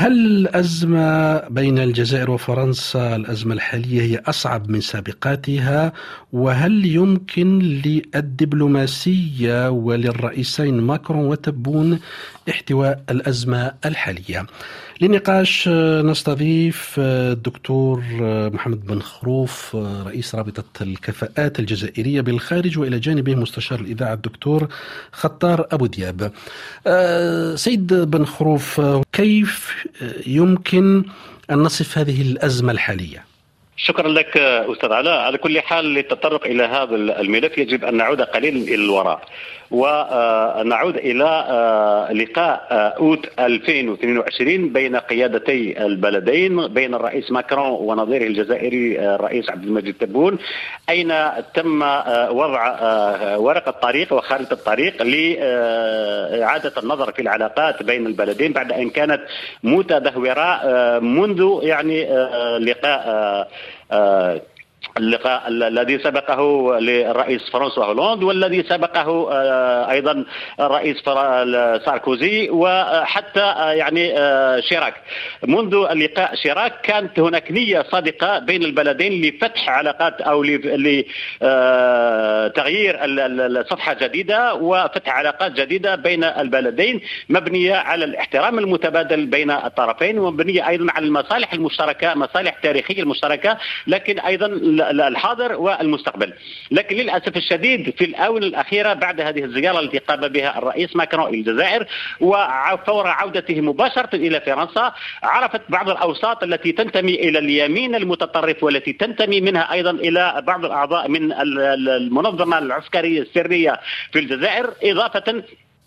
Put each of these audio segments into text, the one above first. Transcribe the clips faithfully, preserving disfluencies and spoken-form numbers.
هل الأزمة بين الجزائر وفرنسا الأزمة الحالية هي أصعب من سابقاتها؟ وهل يمكن للدبلوماسية وللرئيسين ماكرون وتبون احتواء الأزمة الحالية؟ للنقاش نستضيف الدكتور محمد بن خروف رئيس رابطة الكفاءات الجزائرية بالخارج، وإلى جانبه مستشار الإذاعة الدكتور خطار أبو دياب. سيد بن خروف، كيف يمكن أن نصف هذه الأزمة الحالية؟ شكرا لك أستاذ علاء. على كل حال، للتطرق إلى هذا الملف يجب أن نعود قليلا إلى الوراء ونعود إلى لقاء أوت ألفين واثنين وعشرين بين قيادتي البلدين، بين الرئيس ماكرون ونظيره الجزائري الرئيس عبد المجيد تبون، أين تم وضع ورقة طريق وخارطة الطريق لإعادة النظر في العلاقات بين البلدين بعد أن كانت متدهورة منذ يعني لقاء اللقاء الذي سبقه للرئيس فرانسوا هولاند والذي سبقه ايضا الرئيس ساركوزي وحتى يعني شيراك. منذ اللقاء شيراك كانت هناك نية صادقة بين البلدين لفتح علاقات او لتغيير صفحة جديدة وفتح علاقات جديدة بين البلدين مبنية على الاحترام المتبادل بين الطرفين، ومبنية ايضا على المصالح المشتركة، مصالح تاريخية المشتركة، لكن ايضا الحاضر والمستقبل. لكن للأسف الشديد في الآونة الأخيرة بعد هذه الزيارة التي قام بها الرئيس ماكرون إلى الجزائر وفور عودته مباشرة إلى فرنسا، عرفت بعض الأوساط التي تنتمي إلى اليمين المتطرف والتي تنتمي منها أيضا إلى بعض الأعضاء من المنظمة العسكرية السرية في الجزائر، إضافة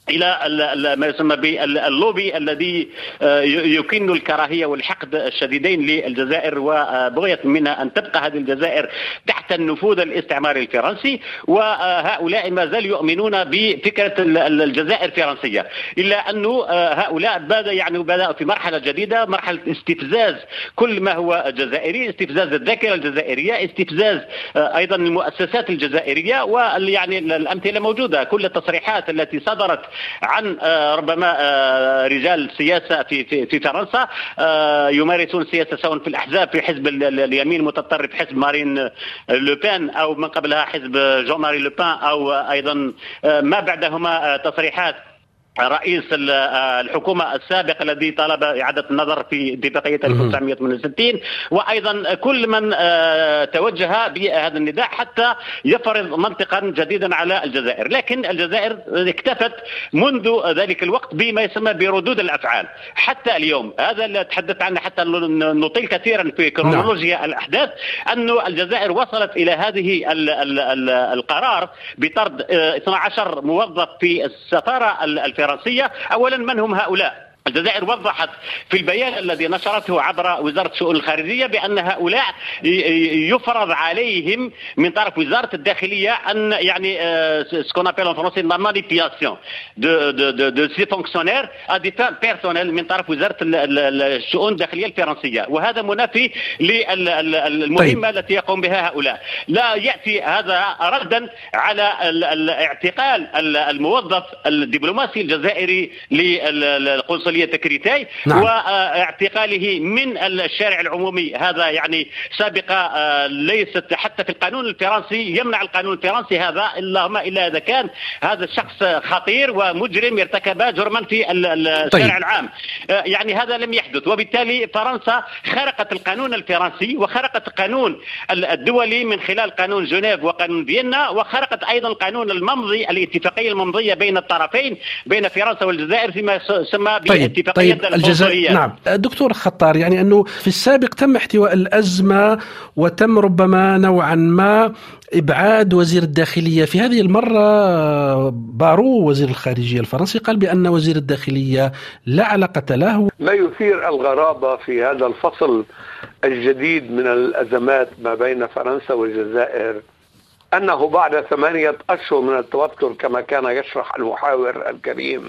إلى ما يسمى باللوبي الذي يكن الكراهية والحقد الشديدين للجزائر وبغية منها أن تبقى هذه الجزائر تحت النفوذ الاستعماري الفرنسي، وهؤلاء ما زالوا يؤمنون بفكرة الجزائر فرنسية، إلا أنه هؤلاء بدأ يعني بدأوا في مرحلة جديدة، مرحلة استفزاز كل ما هو جزائري، استفزاز الذاكرة الجزائرية، استفزاز أيضا المؤسسات الجزائرية. ويعني الأمثلة موجودة، كل التصريحات التي صدرت عن ربما رجال سياسة في في في فرنسا يمارسون سياسة سواء في الأحزاب في حزب اليمين المتطرف حزب مارين لوبان أو من قبلها حزب جون ماري لوبان أو أيضا ما بعدهما تصريحات رئيس الحكومة السابق الذي طلب إعادة النظر في اتفاقية ألف وتسعمائة وثمانية وستين، وأيضا كل من توجه بهذا النداء حتى يفرض منطقا جديدا على الجزائر. لكن الجزائر اكتفت منذ ذلك الوقت بما يسمى بردود الأفعال حتى اليوم. هذا اللي تحدث عنه حتى نطيل كثيرا في كرونولوجيا الأحداث، أن الجزائر وصلت إلى هذه القرار بطرد اثني عشر موظف في السفارة الفرنسية. أولا، من هم هؤلاء؟ الجزائر وضحت في البيان الذي نشرته عبر وزارة الشؤون الخارجية بأن هؤلاء يفرض عليهم من طرف وزارة الداخلية أن يعني سكون أبيل ان فرنسي لا مانيبياسيون دو دو دو دو سي فونكسيونير ا دي فان بيرسونيل من طرف وزارة الشؤون الداخلية الفرنسية، وهذا منافي للمهمة طيب. التي يقوم بها هؤلاء. لا يأتي هذا ردا على اعتقال الموظف الدبلوماسي الجزائري للقنصلية تكريتاي نعم. واعتقاله من الشارع العمومي. هذا يعني سابقة ليست حتى في القانون الفرنسي، يمنع القانون الفرنسي هذا، اللهم إلا إذا كان هذا الشخص خطير ومجرم ارتكب جرما في الشارع طيب. العام. يعني هذا لم يحدث، وبالتالي فرنسا خرقت القانون الفرنسي وخرقت القانون الدولي من خلال قانون جنيف وقانون فيينا، وخرقت أيضا القانون الممضي الاتفاقية الممضية بين الطرفين بين فرنسا والجزائر فيما يسمى طيب. طيب الجزائر نعم. دكتور خطار، يعني أنه في السابق تم احتواء الأزمة وتم ربما نوعا ما إبعاد وزير الداخلية. في هذه المرة بارو وزير الخارجية الفرنسي قال بأن وزير الداخلية لا علاقة له. ما يثير الغرابة في هذا الفصل الجديد من الأزمات ما بين فرنسا والجزائر أنه بعد ثمانية أشهر من التوتر كما كان يشرح المحاور الكريم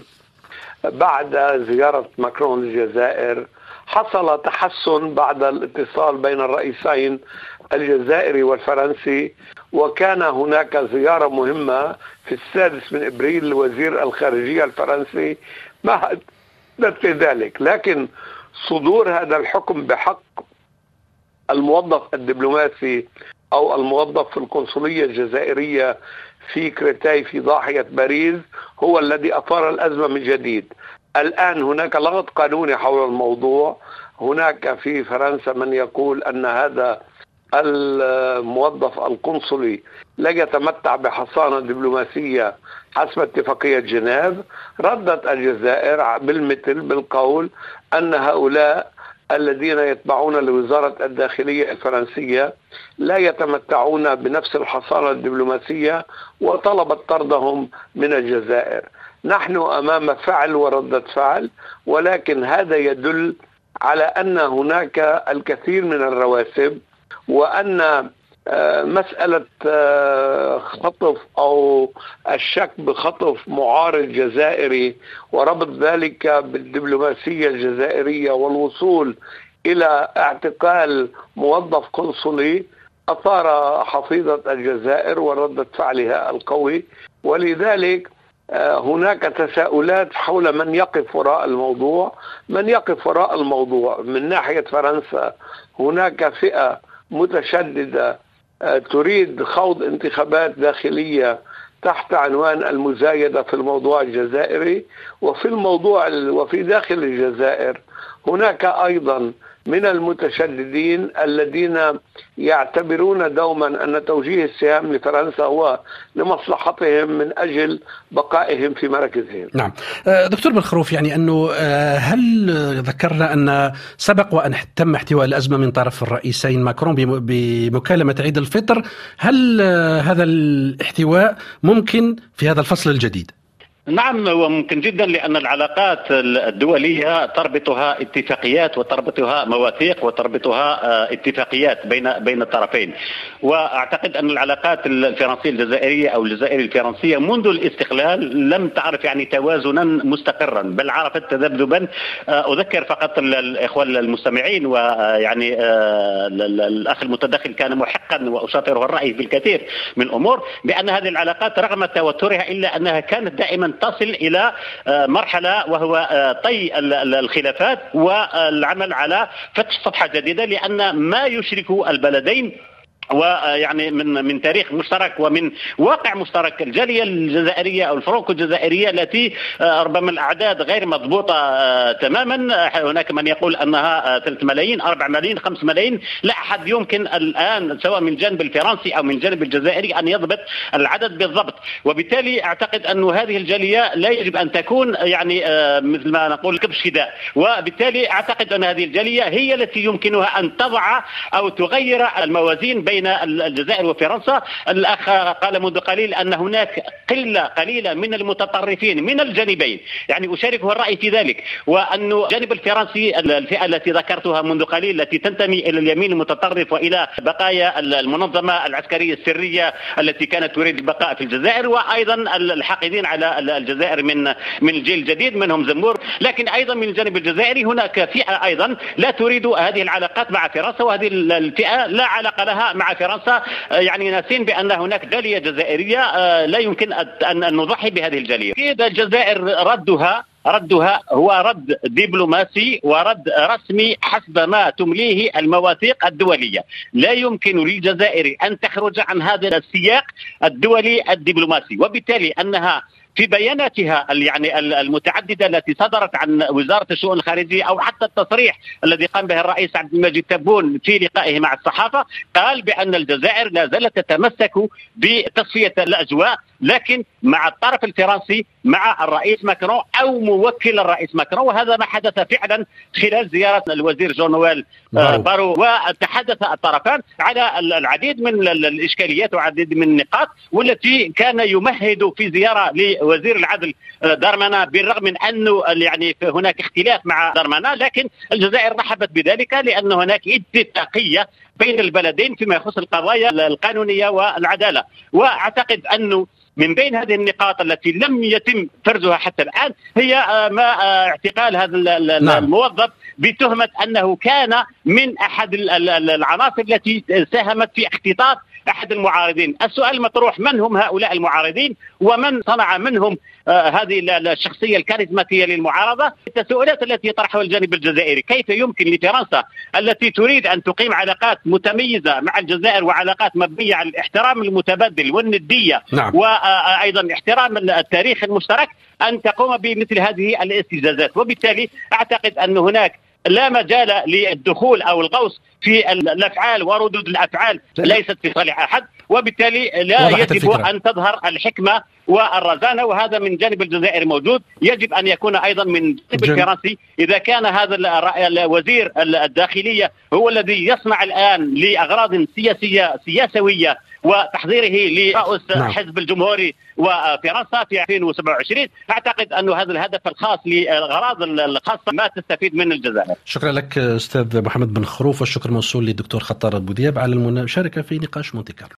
بعد زيارة ماكرون للجزائر حصل تحسن بعد الاتصال بين الرئيسين الجزائري والفرنسي، وكان هناك زيارة مهمة في السادس من إبريل لوزير الخارجية الفرنسي مهدت لذلك. لكن صدور هذا الحكم بحق الموظف الدبلوماسي أو الموظف في القنصلية الجزائرية في كريتاي في ضاحية باريس هو الذي أثار الأزمة من جديد. الآن هناك لغط قانوني حول الموضوع. هناك في فرنسا من يقول أن هذا الموظف القنصلي لا يتمتع بحصانة دبلوماسية حسب اتفاقية جنيف. ردت الجزائر بالمثل بالقول أن هؤلاء الذين يتبعون لوزارة الداخلية الفرنسية لا يتمتعون بنفس الحصانة الدبلوماسية وطلبت طردهم من الجزائر. نحن أمام فعل وردة فعل، ولكن هذا يدل على أن هناك الكثير من الرواسب، وأن مسألة خطف أو الشك بخطف معارض جزائري وربط ذلك بالدبلوماسية الجزائرية والوصول إلى اعتقال موظف قنصلي أثار حفيظة الجزائر وردة فعلها القوي. ولذلك هناك تساؤلات حول من يقف وراء الموضوع. من يقف وراء الموضوع من ناحية فرنسا هناك فئة متشددة تريد خوض انتخابات داخلية تحت عنوان المزايدة في الموضوع الجزائري، وفي الموضوع وفي داخل الجزائر هناك أيضا من المتشددين الذين يعتبرون دوما أن توجيه السهام لفرنسا هو لمصلحتهم من أجل بقائهم في مراكزهم. نعم دكتور بنخروف، يعني أنه هل ذكرنا أن سبق وأن تم احتواء الأزمة من طرف الرئيسين ماكرون بمكالمة عيد الفطر، هل هذا الاحتواء ممكن في هذا الفصل الجديد؟ نعم، وممكن جدا، لأن العلاقات الدولية تربطها اتفاقيات وتربطها مواثيق وتربطها اتفاقيات بين بين الطرفين. وأعتقد أن العلاقات الفرنسية الجزائرية أو الجزائرية الفرنسية منذ الاستقلال لم تعرف يعني توازنا مستقرا، بل عرفت تذبذبا. أذكر فقط الإخوة المستمعين، ويعني الأخ المتدخل كان محقا وأشاطره الرأي بالكثير من الأمور، بأن هذه العلاقات رغم توترها إلا أنها كانت دائما تصل إلى مرحلة وهو طي الخلافات والعمل على فتح صفحة جديدة، لأن ما يشرك البلدين ويعني من من تاريخ مشترك ومن واقع مشترك. الجاليه الجزائريه او الفرنكو الجزائريه التي ربما الاعداد غير مضبوطه تماما، هناك من يقول انها ثلاثة ملايين أربعة ملايين خمسة ملايين، لا احد يمكن الان سواء من الجانب الفرنسي او من الجانب الجزائري ان يضبط العدد بالضبط. وبالتالي اعتقد ان هذه الجاليه لا يجب ان تكون يعني مثل ما نقول كبش فداء، وبالتالي اعتقد ان هذه الجاليه هي التي يمكنها ان تضع او تغير الموازين بين بين الجزائر وفرنسا. الأخ قال منذ قليل أن هناك قلة قليلة من المتطرفين من الجانبين، يعني أشاركه الرأي في ذلك، وأن الجانب الفرنسي الفئة التي ذكرتها منذ قليل التي تنتمي إلى اليمين المتطرف وإلى بقايا المنظمة العسكرية السرية التي كانت تريد البقاء في الجزائر، وأيضا الحاقدين على الجزائر من من الجيل الجديد منهم زمور، لكن أيضا من الجانب الجزائري هناك فئة أيضا لا تريد هذه العلاقات مع فرنسا، وهذه الفئة لا علاقة لها مع فرنسا، يعني ناسين بأن هناك جالية جزائرية لا يمكن أن نضحي بهذه الجالية. إذا الجزائر ردها ردها هو رد دبلوماسي ورد رسمي حسب ما تمليه المواثيق الدولية. لا يمكن للجزائر أن تخرج عن هذا السياق الدولي الدبلوماسي، وبالتالي أنها في بياناتها يعني المتعددة التي صدرت عن وزارة الشؤون الخارجية أو حتى التصريح الذي قام به الرئيس عبد المجيد تبون في لقائه مع الصحافة، قال بأن الجزائر لا زالت تتمسك بتصفية الأجواء، لكن مع الطرف الفرنسي مع الرئيس ماكرون أو موكل الرئيس ماكرون. وهذا ما حدث فعلا خلال زيارة الوزير جون نويل بارو، وتحدث الطرفان على العديد من الإشكاليات وعديد من النقاط، والتي كان يمهد في زيارة لوزير العدل دارمانا، بالرغم من أنه يعني هناك اختلاف مع دارمانا، لكن الجزائر رحبت بذلك لأن هناك اتفاقية بين البلدين فيما يخص القضايا القانونية والعدالة. وأعتقد أنه من بين هذه النقاط التي لم يتم فرزها حتى الآن هي ما اعتقال هذا الموظف بتهمة أنه كان من أحد العناصر التي ساهمت في اختطاف أحد المعارضين. السؤال المطروح: من هم هؤلاء المعارضين ومن صنع منهم آه هذه الشخصية الكاريزماتية للمعارضة؟ التساؤلات التي يطرحها الجانب الجزائري: كيف يمكن لفرنسا التي تريد أن تقيم علاقات متميزة مع الجزائر وعلاقات مبنية على الاحترام المتبادل والندية نعم. وأيضا احترام التاريخ المشترك أن تقوم بمثل هذه الاستفزازات؟ وبالتالي أعتقد أن هناك لا مجال للدخول أو الغوص في الأفعال وردود الأفعال ليست في صالح أحد، وبالتالي لا يجب الفكرة. أن تظهر الحكمة والرزانة، وهذا من جانب الجزائر موجود. يجب أن يكون أيضا من جانب الفرنسي. إذا كان هذا الوزير الداخلية هو الذي يصنع الآن لأغراض سياسية سياسوية وتحضيره لرأس نعم. حزب الجمهوري وفرنسا في ألفين وسبعة وعشرين، أعتقد أن هذا الهدف الخاص للأغراض الخاصة ما تستفيد من الجزائر. شكرا لك أستاذ محمد بن خروف، والشكر موصول للدكتور خطار بودياب على المشاركة في نقاش مونتي كارلو.